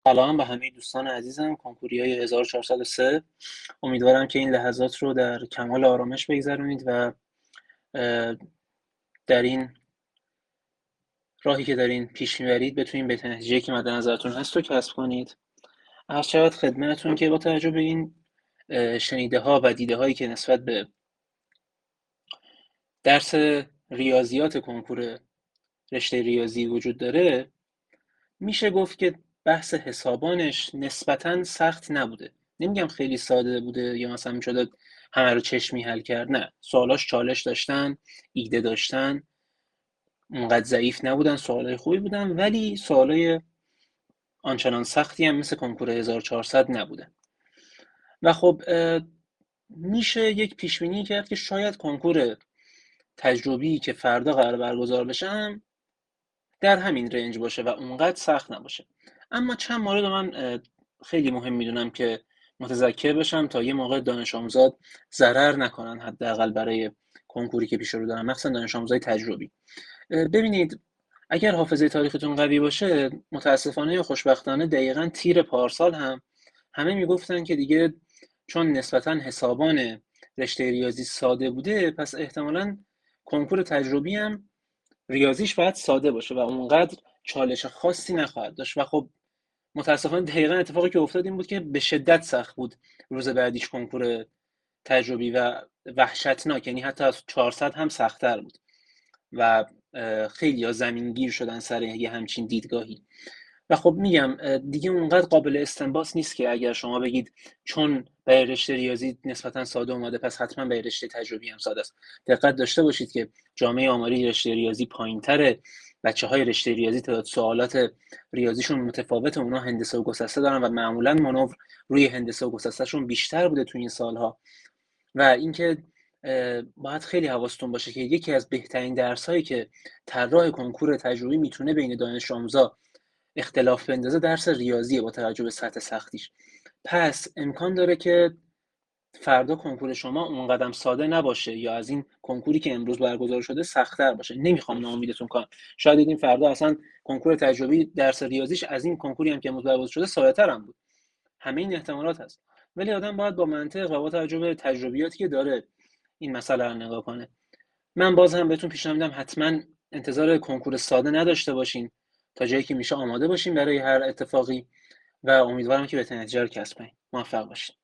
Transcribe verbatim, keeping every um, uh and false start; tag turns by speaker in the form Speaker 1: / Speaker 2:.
Speaker 1: سلام به همه دوستان عزیزم، کنکوریای هزار و چهارصد و سه. امیدوارم که این لحظات رو در کمال آرامش بگذرونید و در این راهی که دارین پیش میبرید بتونین به نتیجه‌ای که مد نظرتون هست رو کسب کنید. عرض شود خدمتتون که با توجه به این شنیده ها و دیده هایی که نسبت به درس ریاضیات کنکور رشته ریاضی وجود داره، میشه گفت که بحث حسابانش نسبتاً سخت نبوده. نمیگم خیلی ساده بوده یا مثلا میشد همه رو چشمی حل کرد، نه، سوالاش چالش داشتن، ایده داشتن، اونقدر ضعیف نبودن، سوالای خوبی بودن، ولی سوالای آنچنان سختی هم مثل کنکور هزار و چهارصد نبوده. و خب میشه یک پیش بینی کرد که شاید کنکور تجربی که فردا قرار برگزار بشه هم در همین رنج باشه و اونقدر سخت نباشه. اما چند مورد من خیلی مهم میدونم که متذکر بشم تا یه موقع دانش آموزاد ضرر نکنن، حداقل برای کنکوری که پیش رو دارن، مخصوصا دانش آموزای تجربی. ببینید، اگر حافظه تاریختون قوی باشه، متاسفانه یا خوشبختانه دقیقاً تیر پارسال هم همه میگفتن که دیگه چون نسبتاً حسابان رشته ریاضی ساده بوده، پس احتمالاً کنکور تجربی هم ریاضیش باید ساده باشه و اونقدر چالش خاصی نخواهد داشت. و خب متاسفانه دقیقاً اتفاقی که افتاد این بود که به شدت سخت بود روز بعدیش کنکور تجربی و وحشتناک، یعنی حتی از چهارصد هم سخت‌تر بود و خیلی ها زمینگیر شدن سر یه همچین دیدگاهی. و خب میگم دیگه اونقدر قابل استنباط نیست که اگر شما بگید چون به رشته ریاضی نسبتا ساده اومده پس حتما به رشته تجربی هم ساده است. دقت داشته باشید که جامعه آماری رشته ریاضی پایین‌تره، بچه‌های رشته ریاضی تعداد سوالات ریاضیشون متفاوته، اونا هندسه و گسسته دارن و معمولا مانور روی هندسه و گسستهشون بیشتر بوده تو این سالها. و اینکه باید خیلی حواستون باشه که یکی از بهترین درس‌هایی که طراح کنکور تجربی میتونه بین دانش آموزا اختلاف بندازه درس ریاضیه با توجه به سطح سختیش. پس امکان داره که فردا کنکور شما اون قدم ساده نباشه یا از این کنکوری که امروز برگزار شده سخت‌تر باشه. نمیخوام ناامیدتون کنم، شاید دیدین فردا اصلا کنکور تجربی درس ریاضیش از این کنکوری هم که امروز برگزار شده ساده‌تر هم بود. همه این احتمالات هست، ولی آدم باید با منطق و با توجه به تجربیاتی که داره این مسئله رو نگاه کنه. من باز هم بهتون پیشنهاد میدم حتما انتظار کنکور ساده نداشته باشین، تا جایی که میشه آماده باشین برای هر اتفاقی و امیدوارم که بهترین نتیجه رو کسب کنین. موفق باشین.